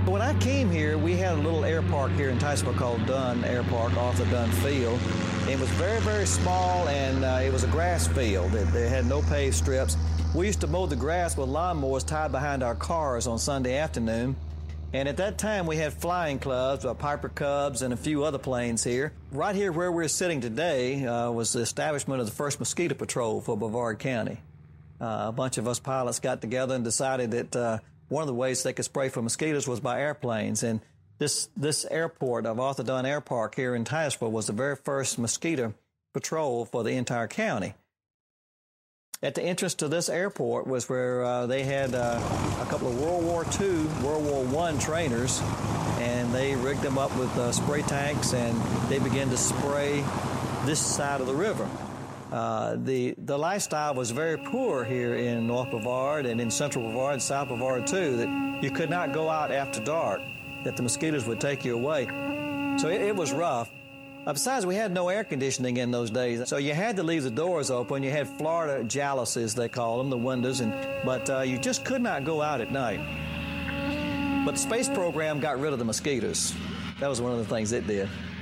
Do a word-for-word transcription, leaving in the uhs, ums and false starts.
When I came here, we had a little air park here in Titusville called Dunn Air Park, Arthur Dunn Field. It was very, very small, and uh, it was a grass field. It, they had no paved strips. We used to mow the grass with lawnmowers tied behind our cars on Sunday afternoon. And at that time, we had flying clubs, uh, Piper Cubs, and a few other planes here. Right here where we're sitting today uh, was the establishment of the first mosquito patrol for Brevard County. Uh, a bunch of us pilots got together and decided that uh, one of the ways they could spray for mosquitoes was by airplanes. And this this airport of Arthur Dunn Air Park here in Titusville was the very first mosquito patrol for the entire county. At the entrance to this airport was where uh, they had uh, a couple of World War Two, World War One trainers, and they rigged them up with uh, spray tanks, and they began to spray this side of the river. Uh, the the lifestyle was very poor here in North Brevard and in Central Brevard and South Brevard too, that you could not go out after dark, that the mosquitoes would take you away. So it, it was rough. Uh, besides, we had no air conditioning in those days, so you had to leave the doors open. You had Florida jalousies, they call them, the windows, and but uh, you just could not go out at night. But the space program got rid of the mosquitoes. That was one of the things it did.